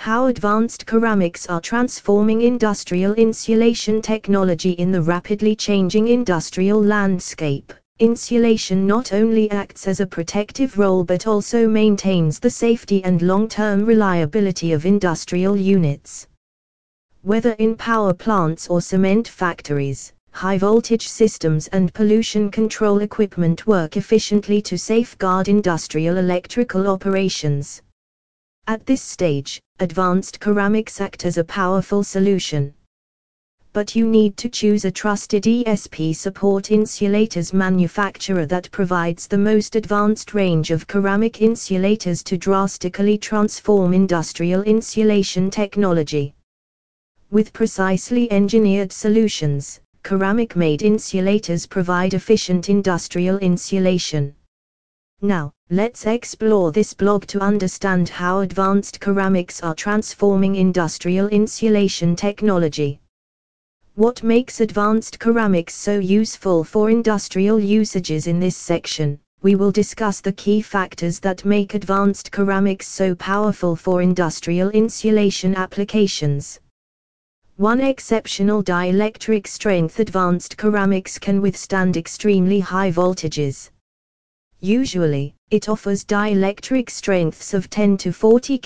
How advanced ceramics are transforming industrial insulation technology in the rapidly changing industrial landscape. Insulation not only acts as a protective role but also maintains the safety and long-term reliability of industrial units. Whether in power plants or cement factories, high-voltage systems and pollution control equipment work efficiently to safeguard industrial electrical operations. At this stage, advanced ceramics act as a powerful solution. But you need to choose a trusted ESP support insulators manufacturer that provides the most advanced range of ceramic insulators to drastically transform industrial insulation technology. With precisely engineered solutions, ceramic-made insulators provide efficient industrial insulation. Now, let's explore this blog to understand how advanced ceramics are transforming industrial insulation technology. What makes advanced ceramics so useful for industrial usages? In this section, we will discuss the key factors that make advanced ceramics so powerful for industrial insulation applications. 1. Exceptional dielectric strength. Advanced ceramics can withstand extremely high voltages. Usually, it offers dielectric strengths of 10 to 40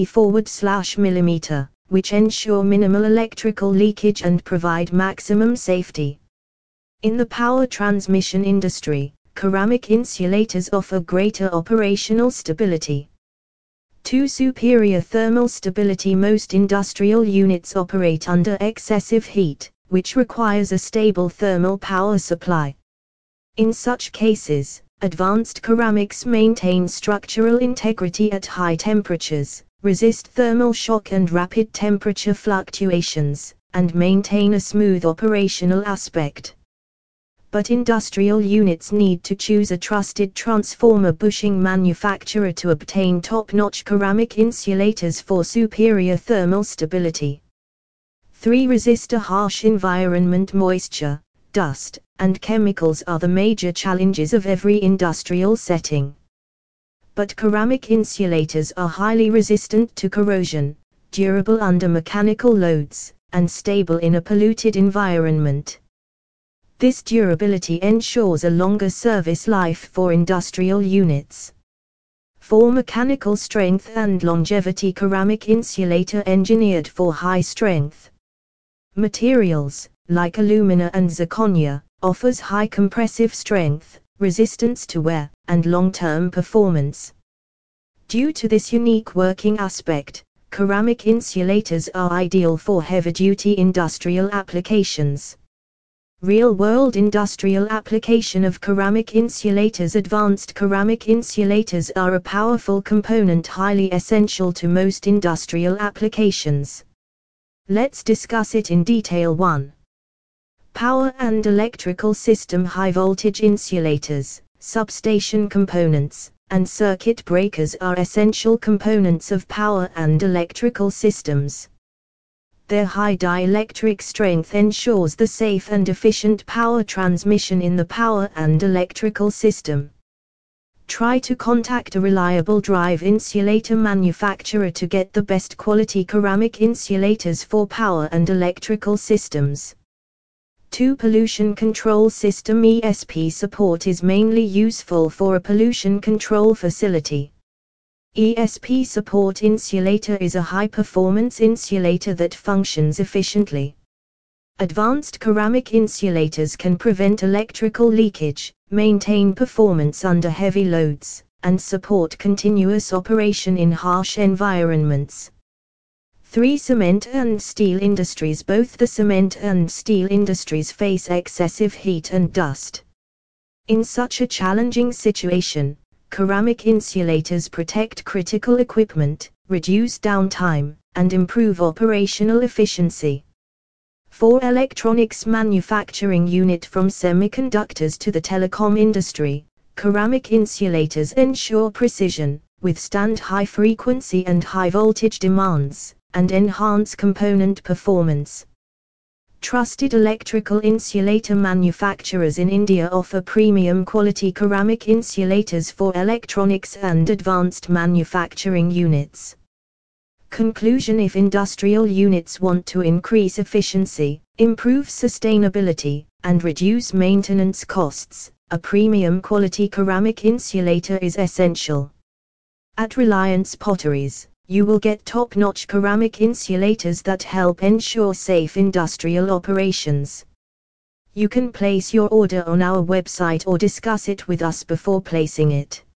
kV/mm, which ensure minimal electrical leakage and provide maximum safety. In the power transmission industry, ceramic insulators offer greater operational stability. 2. Superior thermal stability. Most industrial units operate under excessive heat, which requires a stable thermal power supply. In such cases, advanced ceramics maintain structural integrity at high temperatures, resist thermal shock and rapid temperature fluctuations, and maintain a smooth operational aspect. But industrial units need to choose a trusted transformer bushing manufacturer to obtain top-notch ceramic insulators for superior thermal stability. 3. Resist a harsh environment. Moisture, dust, and chemicals are the major challenges of every industrial setting. But ceramic insulators are highly resistant to corrosion, durable under mechanical loads, and stable in a polluted environment. This durability ensures a longer service life for industrial units. 4. Mechanical strength and longevity. Ceramic insulator engineered for high strength materials, like alumina and zirconia, offers high compressive strength, resistance to wear, and long-term performance. Due to this unique working aspect, ceramic insulators are ideal for heavy-duty industrial applications. Real-world industrial application of ceramic insulators. Advanced ceramic insulators are a powerful component highly essential to most industrial applications. Let's discuss it in detail. 1. Power and electrical system. High-voltage insulators, substation components, and circuit breakers are essential components of power and electrical systems. Their high dielectric strength ensures the safe and efficient power transmission in the power and electrical system. Try to contact a reliable drive insulator manufacturer to get the best quality ceramic insulators for power and electrical systems. 2. Pollution control system. ESP support is mainly useful for a pollution control facility. ESP support insulator is a high-performance insulator that functions efficiently. Advanced ceramic insulators can prevent electrical leakage, maintain performance under heavy loads, and support continuous operation in harsh environments. 3. Cement and steel industries. Both the cement and steel industries face excessive heat and dust. In such a challenging situation, ceramic insulators protect critical equipment, reduce downtime, and improve operational efficiency. 4. Electronics manufacturing unit. From semiconductors to the telecom industry, ceramic insulators ensure precision, withstand high frequency and high voltage demands, and enhance component performance. Trusted electrical insulator manufacturers in India offer premium quality ceramic insulators for electronics and advanced manufacturing units. Conclusion: if industrial units want to increase efficiency, improve sustainability, and reduce maintenance costs, a premium quality ceramic insulator is essential. At Reliance Potteries, you will get top-notch ceramic insulators that help ensure safe industrial operations. You can place your order on our website or discuss it with us before placing it.